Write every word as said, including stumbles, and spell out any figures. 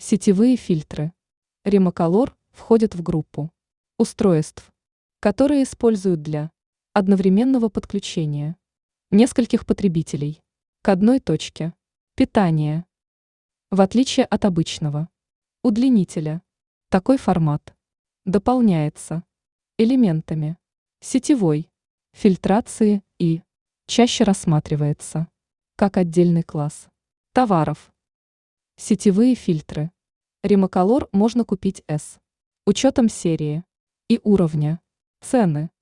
Сетевые фильтры. Ремоколор входит в группу устройств, которые используют для одновременного подключения нескольких потребителей к одной точке питания. В отличие от обычного удлинителя, такой формат дополняется элементами сетевой фильтрации и чаще рассматривается как отдельный класс товаров. Сетевые фильтры. Ремоколор можно купить с учетом серии и уровня цены.